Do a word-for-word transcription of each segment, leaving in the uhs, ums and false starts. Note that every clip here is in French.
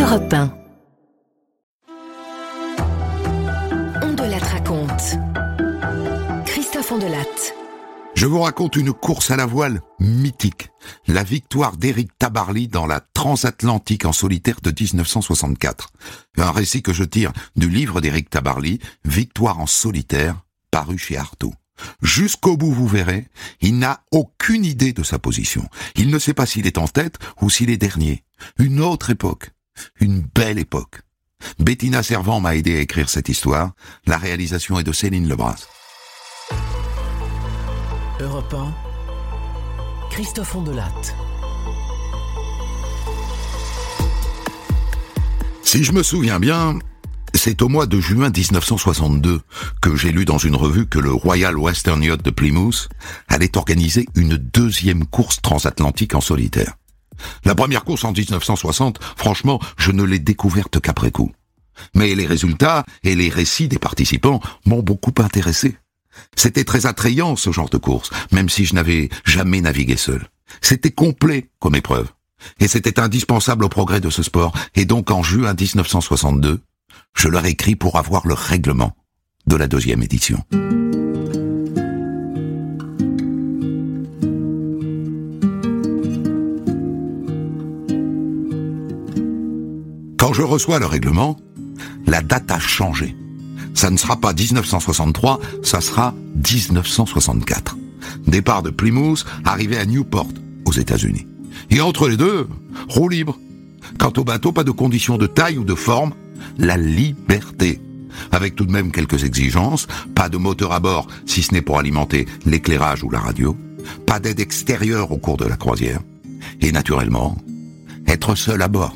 Europe un. Ondelatte raconte. Christophe Ondelatte. Je vous raconte une course à la voile mythique, la victoire d'Éric Tabarly dans la transatlantique en solitaire de dix-neuf cent soixante-quatre. Un récit que je tire du livre d'Éric Tabarly, Victoire en solitaire, paru chez Artaud. Jusqu'au bout, vous verrez, il n'a aucune idée de sa position. Il ne sait pas s'il est en tête ou s'il est dernier. Une autre époque, une belle époque. Bettina Servant m'a aidé à écrire cette histoire. La réalisation est de Céline Lebras. Europe un, Christophe Ondelatte. Si je me souviens bien, c'est au mois de juin dix-neuf cent soixante-deux que j'ai lu dans une revue que le Royal Western Yacht de Plymouth allait organiser une deuxième course transatlantique en solitaire. La première course en dix-neuf cent soixante, franchement, je ne l'ai découverte qu'après coup. Mais les résultats et les récits des participants m'ont beaucoup intéressé. C'était très attrayant ce genre de course, même si je n'avais jamais navigué seul. C'était complet comme épreuve. Et c'était indispensable au progrès de ce sport. Et donc en juin dix-neuf cent soixante-deux, je leur écris pour avoir le règlement de la deuxième édition. Quand je reçois le règlement, la date a changé. Ça ne sera pas dix-neuf cent soixante-trois, ça sera dix-neuf cent soixante-quatre. Départ de Plymouth, arrivée à Newport, aux États-Unis. Et entre les deux, roue libre. Quant au bateau, pas de conditions de taille ou de forme, la liberté. Avec tout de même quelques exigences, pas de moteur à bord, si ce n'est pour alimenter l'éclairage ou la radio, pas d'aide extérieure au cours de la croisière, et naturellement, être seul à bord.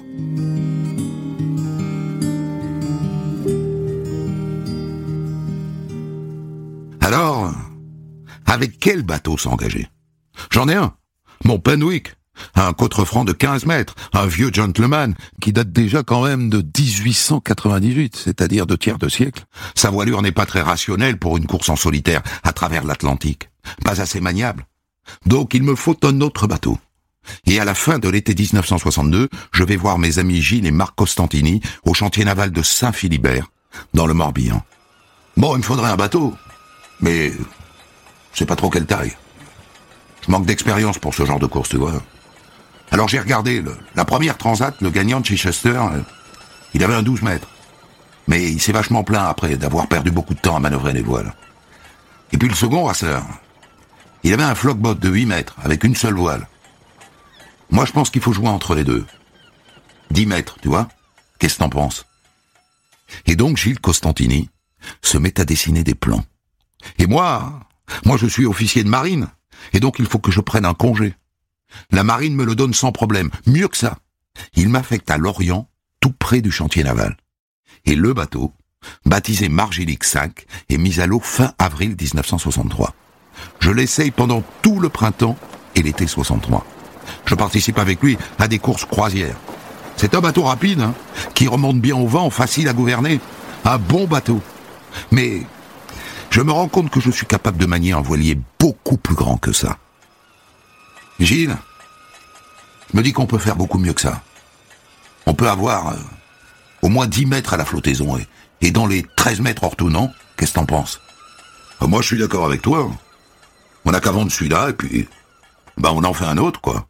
Alors, avec quel bateau s'engager? J'en ai un, mon Penwick, un contreforant de quinze mètres, un vieux gentleman qui date déjà quand même de dix-huit cent quatre-vingt-dix-huit, c'est-à-dire deux tiers de siècle. Sa voilure n'est pas très rationnelle pour une course en solitaire à travers l'Atlantique, pas assez maniable. Donc il me faut un autre bateau. Et à la fin de l'été dix-neuf cent soixante-deux, je vais voir mes amis Gilles et Marc Costantini au chantier naval de Saint-Philibert, dans le Morbihan. Bon, il me faudrait un bateau, mais je sais pas trop quelle taille. Je manque d'expérience pour ce genre de course, tu vois. Alors j'ai regardé, le, la première transat, le gagnant de Chichester, euh, il avait un douze mètres. Mais il s'est vachement plaint après d'avoir perdu beaucoup de temps à manœuvrer les voiles. Et puis le second rasseur, il avait un flockboat de huit mètres, avec une seule voile. Moi je pense qu'il faut jouer entre les deux. dix mètres, tu vois. Qu'est-ce que t'en penses? Et donc Gilles Costantini se met à dessiner des plans. Et moi, moi je suis officier de marine, et donc il faut que je prenne un congé. La marine me le donne sans problème, mieux que ça. Il m'affecte à Lorient, tout près du chantier naval. Et le bateau, baptisé Margilic cinq, est mis à l'eau fin avril dix-neuf cent soixante-trois. Je l'essaye pendant tout le printemps et l'été soixante-trois. Je participe avec lui à des courses croisières. C'est un bateau rapide, hein, qui remonte bien au vent, facile à gouverner. Un bon bateau. Mais je me rends compte que je suis capable de manier un voilier beaucoup plus grand que ça. Gilles, je me dis qu'on peut faire beaucoup mieux que ça. On peut avoir euh, au moins dix mètres à la flottaison et, et dans les treize mètres hors tout, non? Qu'est-ce que t'en penses? euh, Moi, je suis d'accord avec toi. On n'a qu'à vendre celui-là et puis bah on en fait un autre, quoi.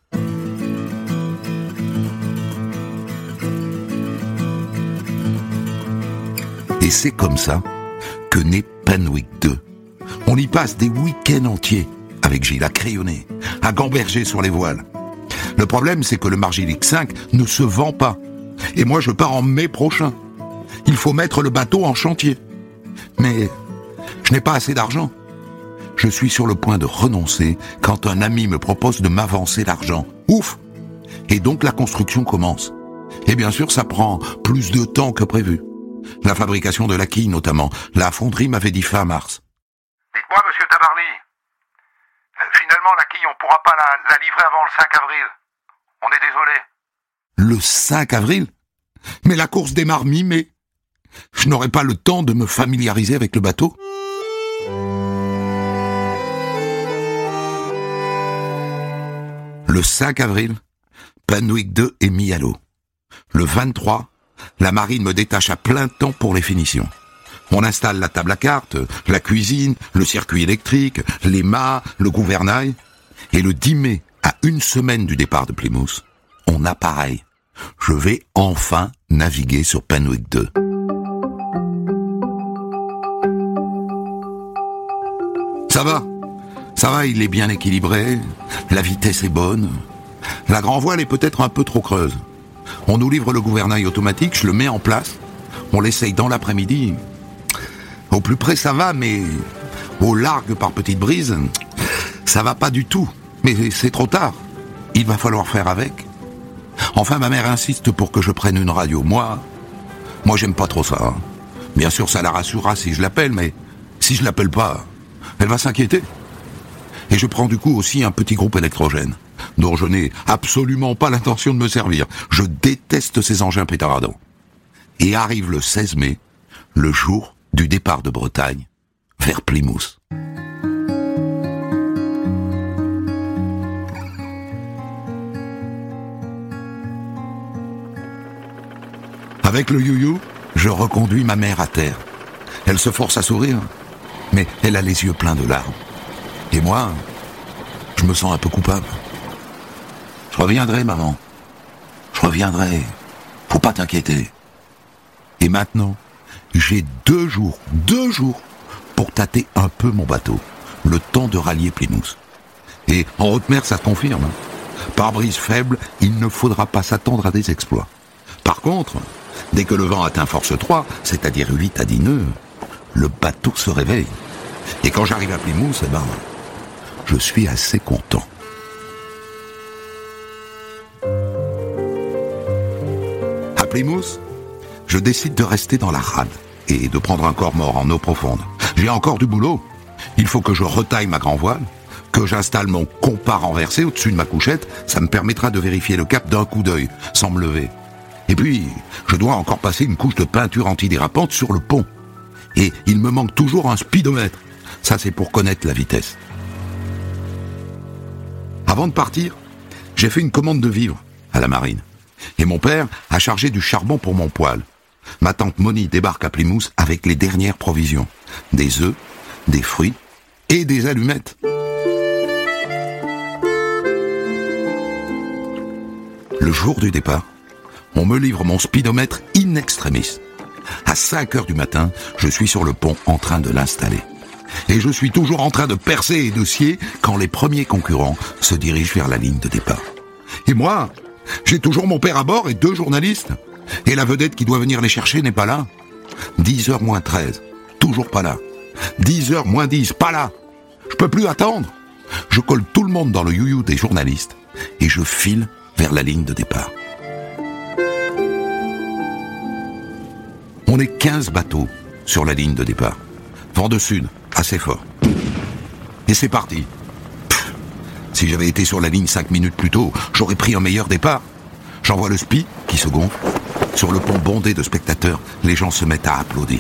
Et c'est comme ça que naît Penwick deux. On y passe des week-ends entiers avec Gilles à crayonner, à gamberger sur les voiles. Le problème, c'est que le Margilic cinq ne se vend pas. Et moi, je pars en mai prochain. Il faut mettre le bateau en chantier. Mais je n'ai pas assez d'argent. Je suis sur le point de renoncer quand un ami me propose de m'avancer l'argent. Ouf! Et donc la construction commence. Et bien sûr, ça prend plus de temps que prévu. La fabrication de la quille, notamment. La fonderie m'avait dit fin mars. Dites-moi, monsieur Tabarly, euh, finalement, la quille, on pourra pas la, la livrer avant le cinq avril. On est désolé. Le cinq avril? Mais la course démarre mi-mai. Je n'aurai pas le temps de me familiariser avec le bateau. Le cinq avril, Penwick deux est mis à l'eau. Le vingt-trois, la marine me détache à plein temps pour les finitions. On installe la table à cartes, la cuisine, le circuit électrique, les mâts, le gouvernail. Et le dix mai, à une semaine du départ de Plymouth, on appareille. Je vais enfin naviguer sur Penwick deux. Ça va, ça va, il est bien équilibré, la vitesse est bonne. La grand voile est peut-être un peu trop creuse. On nous livre le gouvernail automatique, je le mets en place, on l'essaye dans l'après-midi. Au plus près ça va, mais au largue par petite brise, ça va pas du tout. Mais c'est trop tard, il va falloir faire avec. Enfin, ma mère insiste pour que je prenne une radio. Moi, moi j'aime pas trop ça. Hein. Bien sûr, ça la rassurera si je l'appelle, mais si je l'appelle pas, elle va s'inquiéter. Et je prends du coup aussi un petit groupe électrogène, dont je n'ai absolument pas l'intention de me servir. Je déteste ces engins pétaradants. Et arrive le seize mai, le jour du départ de Bretagne vers Plymouth. Avec le you-you, je reconduis ma mère à terre. Elle se force à sourire, mais elle a les yeux pleins de larmes. Et moi, je me sens un peu coupable. Je reviendrai, maman. Je reviendrai. Faut pas t'inquiéter. Et maintenant, j'ai deux jours, deux jours, pour tâter un peu mon bateau. Le temps de rallier Plymouth. Et en haute mer, ça se confirme. Par brise faible, il ne faudra pas s'attendre à des exploits. Par contre, dès que le vent atteint force trois, c'est-à-dire huit à dix nœuds, le bateau se réveille. Et quand j'arrive à Plymouth, eh ben, je suis assez content. À Plymouth, je décide de rester dans la rade et de prendre un corps mort en eau profonde. J'ai encore du boulot. Il faut que je retaille ma grand voile, que j'installe mon compas renversé au-dessus de ma couchette. Ça me permettra de vérifier le cap d'un coup d'œil, sans me lever. Et puis, je dois encore passer une couche de peinture antidérapante sur le pont. Et il me manque toujours un speedomètre. Ça, c'est pour connaître la vitesse. Avant de partir, j'ai fait une commande de vivres à la marine. Et mon père a chargé du charbon pour mon poêle. Ma tante Moni débarque à Plymouth avec les dernières provisions. Des œufs, des fruits et des allumettes. Le jour du départ, on me livre mon speedomètre in extremis. À cinq heures du matin, je suis sur le pont en train de l'installer. Et je suis toujours en train de percer et de scier quand les premiers concurrents se dirigent vers la ligne de départ. Et moi, j'ai toujours mon père à bord et deux journalistes. Et la vedette qui doit venir les chercher n'est pas là. dix heures moins treize, toujours pas là. dix heures moins dix, pas là. Je peux plus attendre. Je colle tout le monde dans le you-you des journalistes et je file vers la ligne de départ. On est quinze bateaux sur la ligne de départ. Vent de sud, assez fort. Et c'est parti. Pff, si j'avais été sur la ligne cinq minutes plus tôt, j'aurais pris un meilleur départ. J'envoie le spi qui se gonfle. Sur le pont bondé de spectateurs, les gens se mettent à applaudir.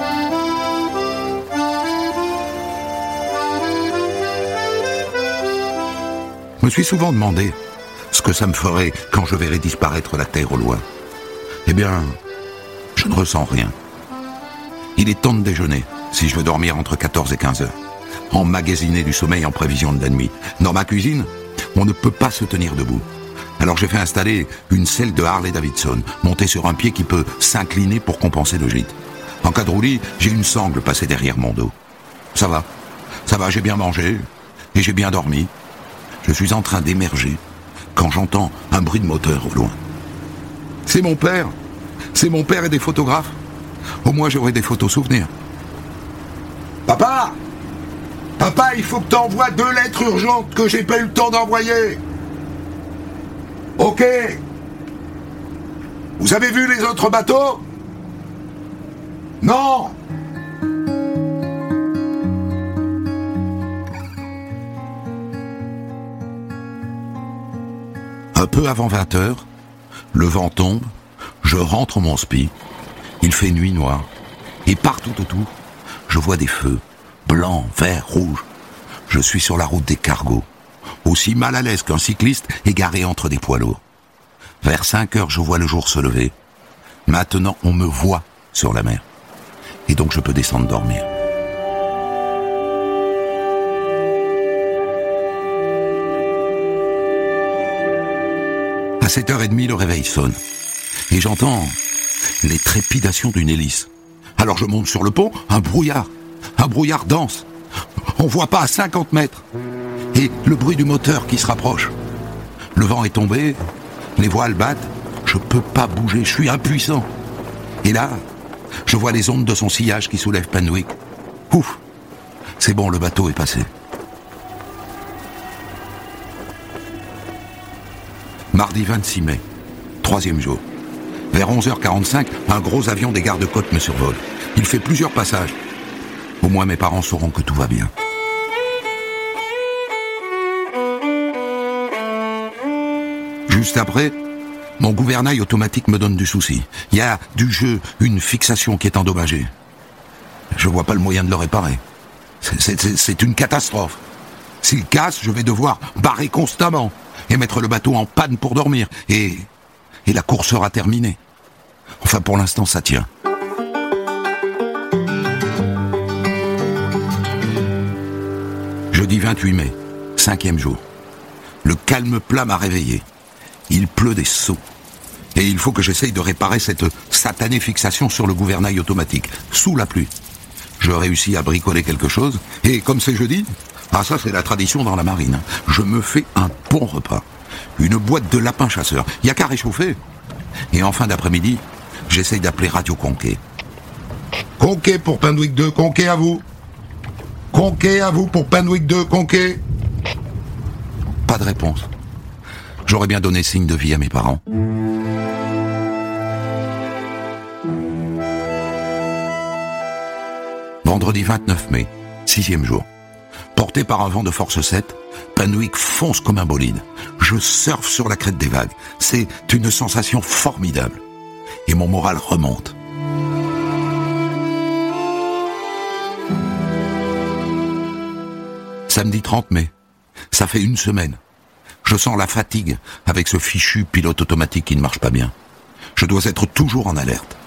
Je me suis souvent demandé ce que ça me ferait quand je verrais disparaître la Terre au loin. Eh bien, je ne ressens rien. Il est temps de déjeuner, si je veux dormir entre quatorze et quinze heures. Emmagasiner du sommeil en prévision de la nuit. Dans ma cuisine, on ne peut pas se tenir debout. Alors j'ai fait installer une selle de Harley-Davidson, montée sur un pied qui peut s'incliner pour compenser le gîte. En cas de roulis, j'ai une sangle passée derrière mon dos. Ça va, ça va, j'ai bien mangé et j'ai bien dormi. Je suis en train d'émerger quand j'entends un bruit de moteur au loin. C'est mon père, c'est mon père et des photographes. Au moins j'aurai des photos souvenirs. Papa, papa, il faut que t'envoies deux lettres urgentes que j'ai pas eu le temps d'envoyer. Ok. Vous avez vu les autres bateaux? Non. Un peu avant vingt heures, le vent tombe, je rentre mon spi, il fait nuit noire, et partout autour, je vois des feux, blancs, verts, rouges. Je suis sur la route des cargos, aussi mal à l'aise qu'un cycliste égaré entre des poids lourds. Vers cinq heures, je vois le jour se lever. Maintenant, on me voit sur la mer. Et donc je peux descendre dormir. À sept heures trente, le réveil sonne. Et j'entends les trépidations d'une hélice. Alors je monte sur le pont, un brouillard. Un brouillard dense. On voit pas à cinquante mètres. Et le bruit du moteur qui se rapproche. Le vent est tombé, les voiles battent. Je peux pas bouger, je suis impuissant. Et là, je vois les ondes de son sillage qui soulèvent Penwick. Ouf, c'est bon, le bateau est passé. Mardi vingt-six mai, troisième jour. Vers onze heures quarante-cinq, un gros avion des gardes-côtes me survole. Il fait plusieurs passages. Au moins mes parents sauront que tout va bien. Juste après, mon gouvernail automatique me donne du souci. Il y a du jeu une fixation qui est endommagée. Je vois pas le moyen de le réparer. C'est, c'est, c'est une catastrophe. S'il casse, je vais devoir barrer constamment et mettre le bateau en panne pour dormir. Et, et la course sera terminée. Enfin, pour l'instant, ça tient. Jeudi vingt-huit mai, cinquième jour. Le calme plat m'a réveillé. Il pleut des seaux. Et il faut que j'essaye de réparer cette satanée fixation sur le gouvernail automatique, sous la pluie. Je réussis à bricoler quelque chose, et comme c'est jeudi, ah ça c'est la tradition dans la marine, je me fais un bon repas. Une boîte de lapin chasseur, il n'y a qu'à réchauffer. Et en fin d'après-midi, j'essaye d'appeler Radio Conquet. Conquet pour Penwick deux, Conquet à vous. Conquet à vous pour Penwick deux, Conquet. Pas de réponse. J'aurais bien donné signe de vie à mes parents. Vendredi vingt-neuf mai, sixième jour. Porté par un vent de force sept, Penwick fonce comme un bolide. Je surfe sur la crête des vagues. C'est une sensation formidable. Et mon moral remonte. Samedi trente mai. Ça fait une semaine. Je sens la fatigue avec ce fichu pilote automatique qui ne marche pas bien. Je dois être toujours en alerte.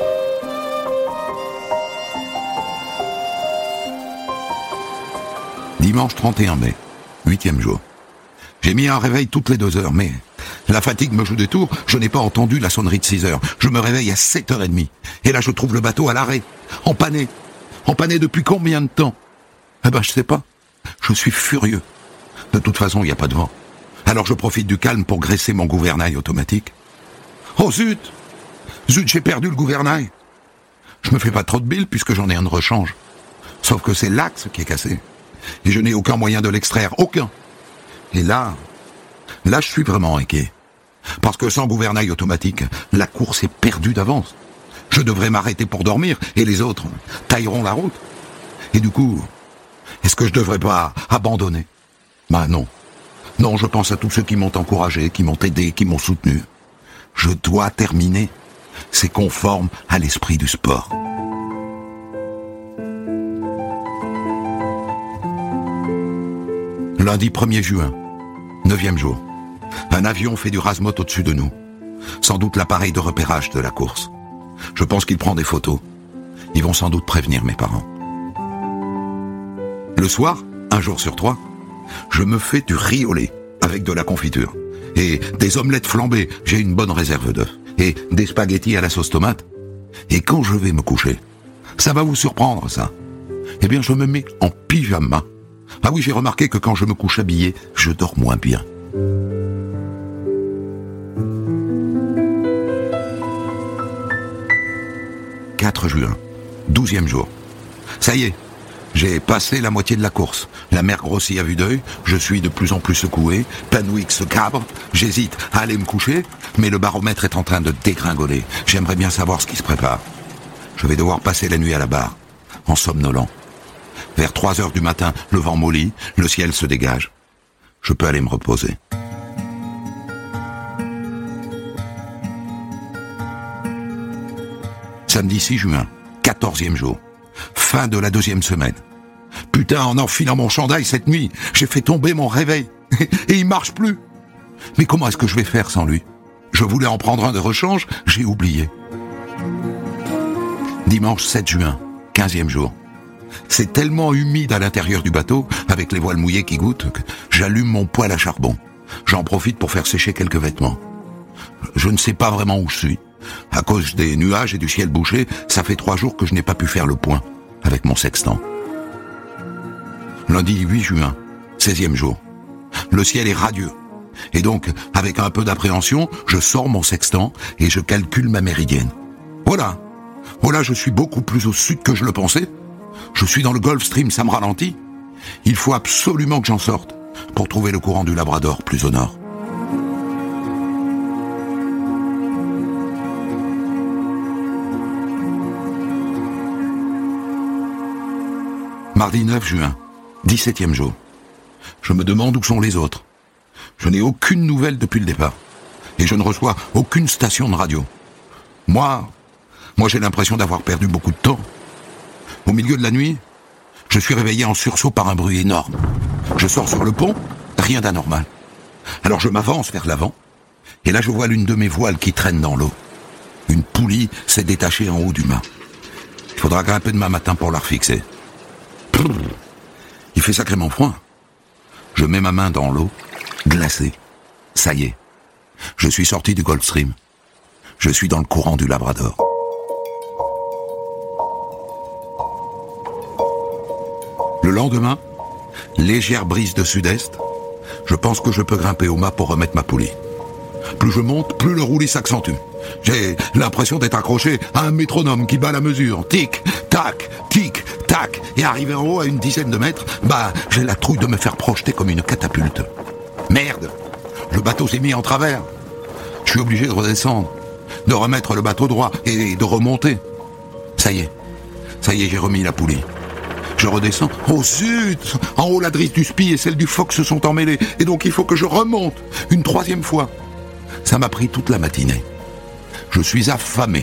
Dimanche trente et un mai, huitième jour. J'ai mis un réveil toutes les deux heures, mais la fatigue me joue des tours. Je n'ai pas entendu la sonnerie de six heures. Je me réveille à sept heures trente. Et là, je trouve le bateau à l'arrêt, empanné. Empanné depuis combien de temps? Eh ben, je sais pas. Je suis furieux. De toute façon, il n'y a pas de vent. Alors je profite du calme pour graisser mon gouvernail automatique. Oh zut! Zut, j'ai perdu le gouvernail. Je me fais pas trop de billes puisque j'en ai un de rechange. Sauf que c'est l'axe qui est cassé. Et je n'ai aucun moyen de l'extraire. Aucun. Et là, là je suis vraiment inquiet. Parce que sans gouvernail automatique, la course est perdue d'avance. Je devrais m'arrêter pour dormir et les autres tailleront la route. Et du coup, est-ce que je devrais pas abandonner? Bah non. Non, je pense à tous ceux qui m'ont encouragé, qui m'ont aidé, qui m'ont soutenu. Je dois terminer. C'est conforme à l'esprit du sport. Lundi premier juin, neuvième jour. Un avion fait du rasmot au-dessus de nous. Sans doute l'appareil de repérage de la course. Je pense qu'il prend des photos. Ils vont sans doute prévenir mes parents. Le soir, un jour sur trois, je me fais du riz au lait avec de la confiture. Et des omelettes flambées, j'ai une bonne réserve d'œufs. Et des spaghettis à la sauce tomate. Et quand je vais me coucher, ça va vous surprendre ça, eh bien je me mets en pyjama. Ah oui, j'ai remarqué que quand je me couche habillé, je dors moins bien. quatre juin, douzième jour. Ça y est, j'ai passé la moitié de la course. La mer grossit à vue d'œil, je suis de plus en plus secoué, Penwick se cabre, j'hésite à aller me coucher, mais le baromètre est en train de dégringoler. J'aimerais bien savoir ce qui se prépare. Je vais devoir passer la nuit à la barre, en somnolant. Vers trois heures du matin, le vent mollit, le ciel se dégage. Je peux aller me reposer. Samedi six juin, quatorzième jour. Fin de la deuxième semaine. Putain, en enfilant mon chandail cette nuit, j'ai fait tomber mon réveil. Et il marche plus. Mais comment est-ce que je vais faire sans lui? Je voulais en prendre un de rechange, j'ai oublié. Dimanche sept juin, quinzième jour. C'est tellement humide à l'intérieur du bateau, avec les voiles mouillées qui goûtent, que j'allume mon poêle à charbon. J'en profite pour faire sécher quelques vêtements. Je ne sais pas vraiment où je suis. À cause des nuages et du ciel bouché, ça fait trois jours que je n'ai pas pu faire le point avec mon sextant. Lundi huit juin, seizième jour. Le ciel est radieux. Et donc, avec un peu d'appréhension, je sors mon sextant et je calcule ma méridienne. Voilà. Voilà, je suis beaucoup plus au sud que je le pensais. Je suis dans le Gulf Stream, ça me ralentit. Il faut absolument que j'en sorte pour trouver le courant du Labrador plus au nord. Mardi neuf juin, dix-septième jour. Je me demande où sont les autres. Je n'ai aucune nouvelle depuis le départ. Et je ne reçois aucune station de radio. Moi, moi j'ai l'impression d'avoir perdu beaucoup de temps. Au milieu de la nuit, je suis réveillé en sursaut par un bruit énorme. Je sors sur le pont, rien d'anormal. Alors je m'avance vers l'avant, et là je vois l'une de mes voiles qui traîne dans l'eau. Une poulie s'est détachée en haut du mât. Il faudra grimper demain matin pour la refixer. Il fait sacrément froid. Je mets ma main dans l'eau, glacée. Ça y est, je suis sorti du Gulf Stream. Je suis dans le courant du Labrador. Le lendemain, légère brise de sud-est, je pense que je peux grimper au mât pour remettre ma poulie. Plus je monte, plus le roulis s'accentue. J'ai l'impression d'être accroché à un métronome qui bat la mesure. Tic, tac, tic, tac. Et arrivé en haut à une dizaine de mètres, bah, j'ai la trouille de me faire projeter comme une catapulte. Merde, le bateau s'est mis en travers. Je suis obligé de redescendre, de remettre le bateau droit et de remonter. Ça y est, ça y est, j'ai remis la poulie. Je redescends. Oh zut! En haut, la drisse du spi et celle du foc se sont emmêlées. Et donc, il faut que je remonte une troisième fois. Ça m'a pris toute la matinée. Je suis affamé.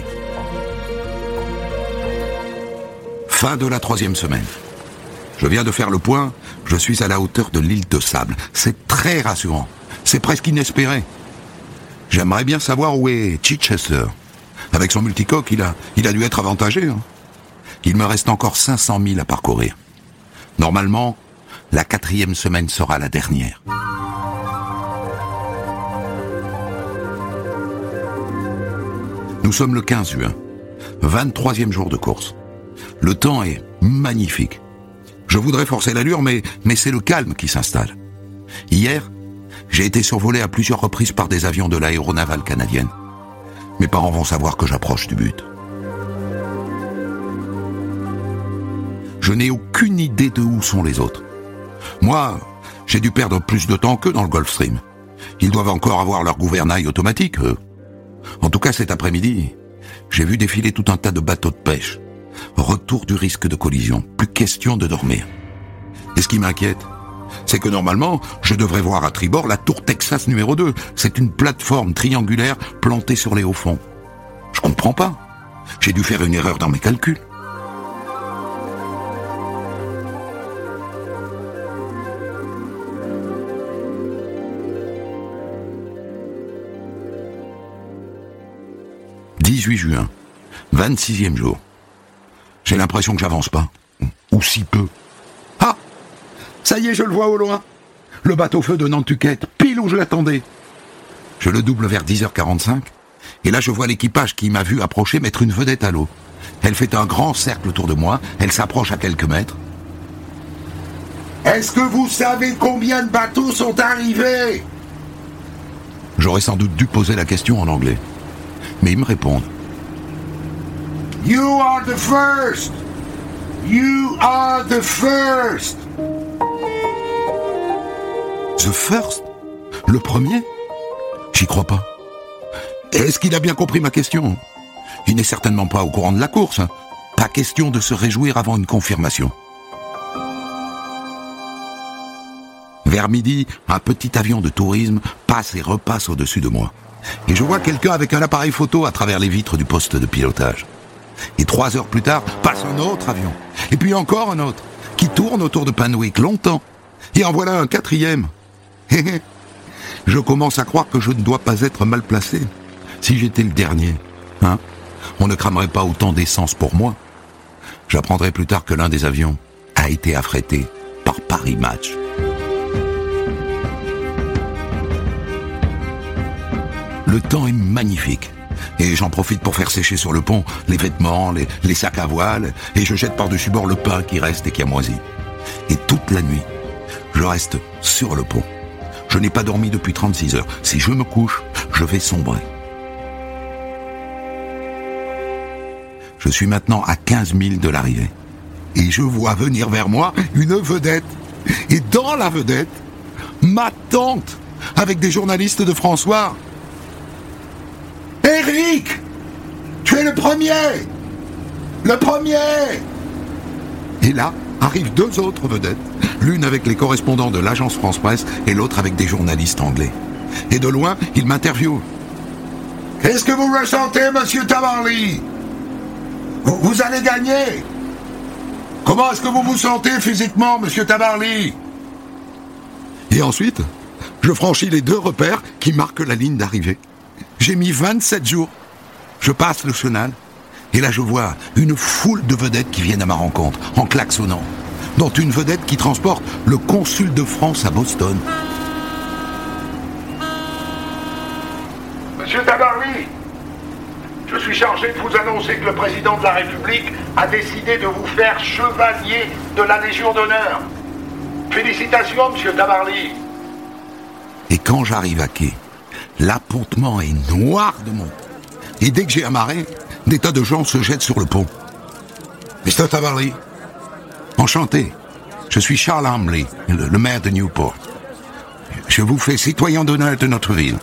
Fin de la troisième semaine. Je viens de faire le point. Je suis à la hauteur de l'île de Sable. C'est très rassurant. C'est presque inespéré. J'aimerais bien savoir où est Chichester. Avec son multicoque, il a, il a dû être avantagé. Hein. Il me reste encore cinq cents milles à parcourir. Normalement, la quatrième semaine sera la dernière. Nous sommes le quinze juin, vingt-troisième jour de course. Le temps est magnifique. Je voudrais forcer l'allure, mais, mais c'est le calme qui s'installe. Hier, j'ai été survolé à plusieurs reprises par des avions de l'aéronavale canadienne. Mes parents vont savoir que j'approche du but. Je n'ai aucune idée de où sont les autres. Moi, j'ai dû perdre plus de temps qu'eux dans le Gulf Stream. Ils doivent encore avoir leur gouvernail automatique, eux. En tout cas, cet après-midi, j'ai vu défiler tout un tas de bateaux de pêche. Retour du risque de collision. Plus question de dormir. Et ce qui m'inquiète, c'est que normalement, je devrais voir à tribord la tour Texas numéro deux. C'est une plateforme triangulaire plantée sur les hauts fonds. Je comprends pas. J'ai dû faire une erreur dans mes calculs. dix-huit juin, vingt-sixième jour. J'ai l'impression que j'avance pas. Ou si peu. Ah! Ça y est, je le vois au loin. Le bateau-feu de Nantucket, pile où je l'attendais. Je le double vers dix heures quarante-cinq, et là je vois l'équipage qui m'a vu approcher mettre une vedette à l'eau. Elle fait un grand cercle autour de moi, elle s'approche à quelques mètres. Est-ce que vous savez combien de bateaux sont arrivés? J'aurais sans doute dû poser la question en anglais. Mais ils me répondent. You are the first! You are the first! The first? Le premier? J'y crois pas. Est-ce qu'il a bien compris ma question? Il n'est certainement pas au courant de la course. Pas question de se réjouir avant une confirmation. Vers midi, un petit avion de tourisme passe et repasse au-dessus de moi. Et je vois quelqu'un avec un appareil photo à travers les vitres du poste de pilotage. Et trois heures plus tard, passe un autre avion. Et puis encore un autre, qui tourne autour de Panwick longtemps. Et en voilà un quatrième. Je commence à croire que je ne dois pas être mal placé. Si j'étais le dernier, hein, on ne cramerait pas autant d'essence pour moi. J'apprendrai plus tard que l'un des avions a été affrété par Paris Match. Le temps est magnifique. Et j'en profite pour faire sécher sur le pont les vêtements, les, les sacs à voile, et je jette par-dessus bord le pain qui reste et qui a moisi. Et toute la nuit, je reste sur le pont. Je n'ai pas dormi depuis trente-six heures. Si je me couche, je vais sombrer. Je suis maintenant à quinze milles de l'arrivée. Et je vois venir vers moi une vedette. Et dans la vedette, ma tante, avec des journalistes de François. Eric, tu es le premier. Le premier. Et là, arrivent deux autres vedettes, l'une avec les correspondants de l'agence France Presse et l'autre avec des journalistes anglais. Et de loin, ils m'interviewent. Qu'est-ce que vous ressentez, monsieur Tabarly? vous, vous allez gagner. Comment est-ce que vous vous sentez physiquement, monsieur Tabarly? Et ensuite, je franchis les deux repères qui marquent la ligne d'arrivée. J'ai mis vingt-sept jours. Je passe le chenal. Et là, je vois une foule de vedettes qui viennent à ma rencontre, en klaxonnant, dont une vedette qui transporte le consul de France à Boston. Monsieur Tabarly, je suis chargé de vous annoncer que le président de la République a décidé de vous faire chevalier de la Légion d'honneur. Félicitations, monsieur Tabarly. Et quand j'arrive à quai, l'appontement est noir de monde. Et dès que j'ai amarré, des tas de gens se jettent sur le pont. mister Tabarly, enchanté. Je suis Charles Hamley, le, le maire de Newport. Je vous fais citoyen d'honneur de notre ville.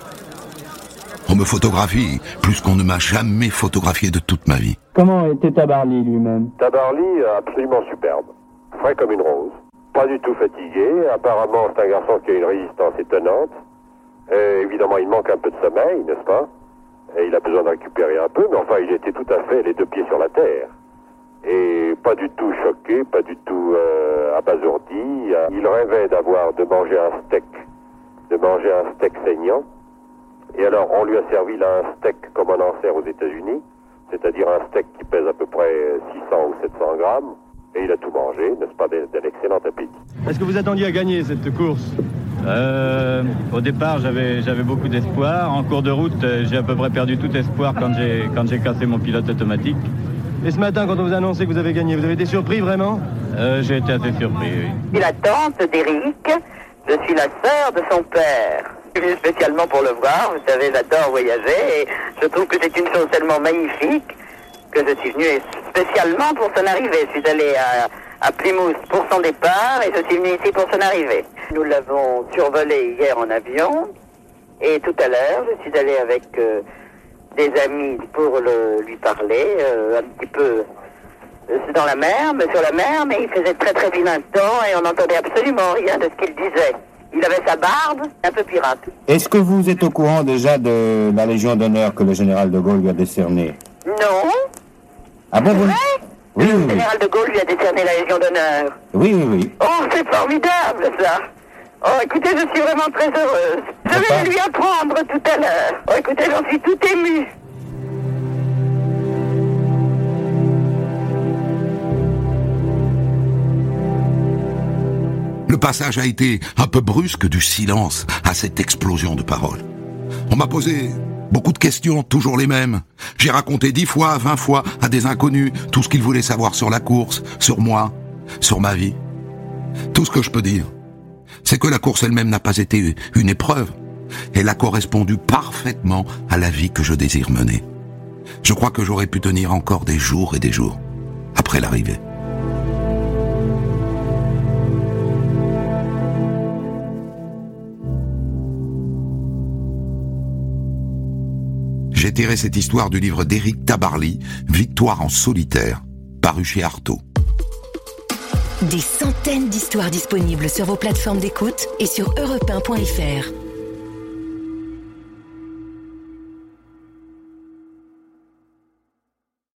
On me photographie plus qu'on ne m'a jamais photographié de toute ma vie. Comment était Tabarly lui-même? Tabarly, absolument superbe. Frais comme une rose. Pas du tout fatigué. Apparemment, c'est un garçon qui a une résistance étonnante. Et évidemment, il manque un peu de sommeil, n'est-ce pas? Et il a besoin de récupérer un peu, mais enfin, il était tout à fait les deux pieds sur la terre. Et pas du tout choqué, pas du tout euh, abasourdi. Il rêvait d'avoir, de manger un steak, de manger un steak saignant. Et alors, on lui a servi là un steak comme on en sert aux États-Unis, c'est-à-dire un steak qui pèse à peu près six cents ou sept cents grammes. Et il a tout mangé, n'est-ce pas, d'un excellent appétit. Est-ce que vous attendiez à gagner cette course? euh, Au départ, j'avais, j'avais beaucoup d'espoir. En cours de route, j'ai à peu près perdu tout espoir quand j'ai, quand j'ai cassé mon pilote automatique. Et ce matin, quand on vous a annoncé que vous avez gagné, vous avez été surpris vraiment? euh, J'ai été assez surpris, oui. Je suis la tante d'Éric, je suis la sœur de son père. Je suis venu spécialement pour le voir, vous savez, j'adore voyager et je trouve que c'est une chose tellement magnifique que je suis venu spécialement pour son arrivée. Je suis allé à, à Plymouth pour son départ et je suis venu ici pour son arrivée. Nous l'avons survolé hier en avion et tout à l'heure, je suis allé avec euh, des amis pour le, lui parler, euh, un petit peu euh, dans la mer, mais sur la mer, mais il faisait très très vilain temps et on n'entendait absolument rien de ce qu'il disait. Il avait sa barbe, un peu pirate. Est-ce que vous êtes au courant déjà de la Légion d'honneur que le général de Gaulle lui a décernée? Non. Ah bon, vous... vrai Oui, Le oui, oui. général de Gaulle lui a décerné la Légion d'honneur. Oui, oui, oui. Oh, c'est formidable, ça. Oh, écoutez, je suis vraiment très heureuse. Je vais Papa. lui apprendre tout à l'heure. Oh, écoutez, j'en suis tout émue. Le passage a été un peu brusque du silence à cette explosion de paroles. On m'a posé beaucoup de questions, toujours les mêmes. J'ai raconté dix fois, vingt fois à des inconnus tout ce qu'ils voulaient savoir sur la course, sur moi, sur ma vie. Tout ce que je peux dire, c'est que la course elle-même n'a pas été une épreuve. Elle a correspondu parfaitement à la vie que je désire mener. Je crois que j'aurais pu tenir encore des jours et des jours après l'arrivée. J'ai tiré cette histoire du livre d'Éric Tabarly, Victoire en solitaire, paru chez Artaud. Des centaines d'histoires disponibles sur vos plateformes d'écoute et sur europe un point f r.